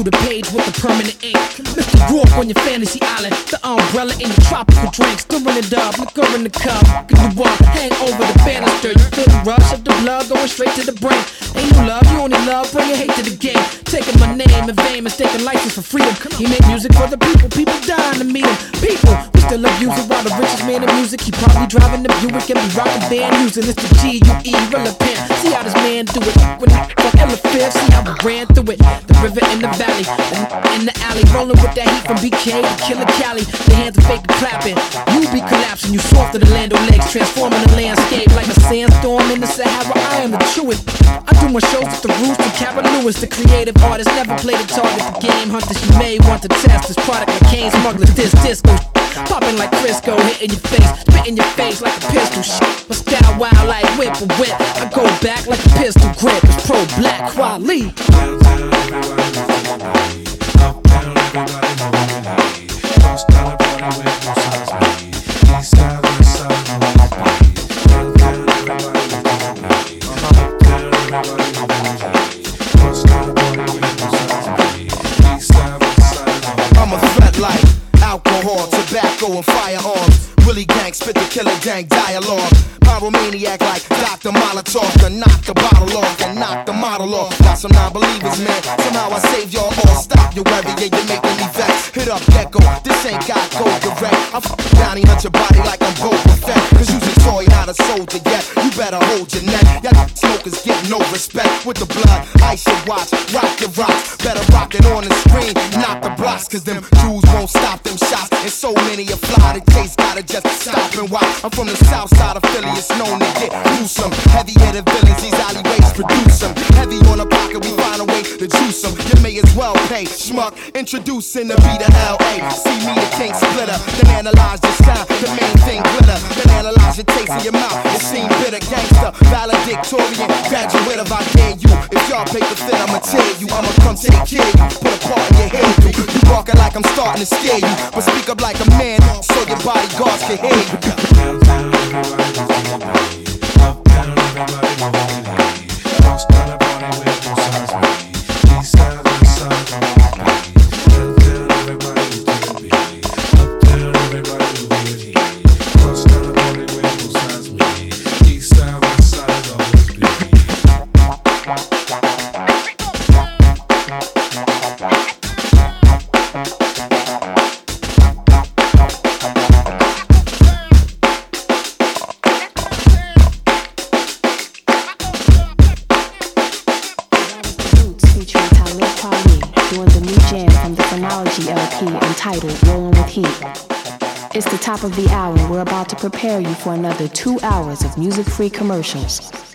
the page with the permanent ink. Mr. Rourke on your fantasy island, the umbrella in your tropical drinks. Stirring it up, liquor in the cup. Can you walk, hang over the banister. You feel the rush of the blood going straight to the brain. Ain't no love, you only love, bring your hate to the game. Taking my name in vain, mistaking license for freedom. He made music for the people, people dying to meet him. People, we still abuse it while the richest man in music. He probably driving the Buick and be rocking band using. It's the G-U-E, relevant. See how this man do it. When he fuck Ella Fifth, see how we ran through it. The river in the valley, in the alley. Rolling with that heat from BK to Killer Cali. The hands are fake clapping. You be collapsing, you soft to the land of legs. Transforming the landscape like a sandstorm in the Sahara. I am the truest. I do my shows with the Roots and Cara Lewis. The creative artist never played a target. The game hunters, you may want to test this product like cane smugglers. This disco popping like Crisco, hitting your face, spitting your face like a pistol. My style wild like whip or whip. I go back like a pistol grip. It's pro black quality. Downtown, everybody knows uptown, everybody knows cross down the party with no size me. East side, west side, no me. Downtown, everybody knows uptown, everybody knows cross down the party with no size me. East side, west side, no me. I'm a threat like alcohol, tobacco, and firearms. Willie gang, spit the killer gang dialogue. Pyromaniac like Dr. Molotov. To knock the bottle off and knock the model off. Got some non-believers, man. Somehow I saved y'all all. Stop your worry, yeah, you're making me vex. Hit up Gecko, this ain't got go direct. I'm bounty hunt your body like I'm Boba Fett. Cause you's a toy, not a soldier yet. You better hold your neck. Y'all smokers get no respect. With the blood, ice your watch, rock your rocks. Better rock it on the screen, knock the blocks. Cause them Jews won't stop them shots. And so many are fly, the case gotta just stop and watch. I'm from the south side of Philly, it's known to get gruesome. Heavy hitter villains, these alleyways produce them. Heavy on the pocket, we find a way to juice them. You may as well pay, schmuck. Introducing the B to L.A. See me, the king splitter. Then analyze your style, the main thing glitter. Then analyze your taste in your mouth. It seem bitter, gangster, valedictorian, graduate of I dare you. If y'all pay the fit, I'ma tear you. I'ma come take care of you. Put a part in your head, you. You walking like I'm starting to scare you. But speak up like a man, so your bodyguards can hear you. Downtown, everybody knows uptown, everybody knows cross down the party with no size me. East side, west side, no me. Downtown, everybody knows uptown, everybody knows cross down the party with no size me. East side, west side, always be. Doing the new jam from the Phonology LP entitled Rolling with Heat. It's the top of the hour. We're about to prepare you for another 2 hours of music-free commercials.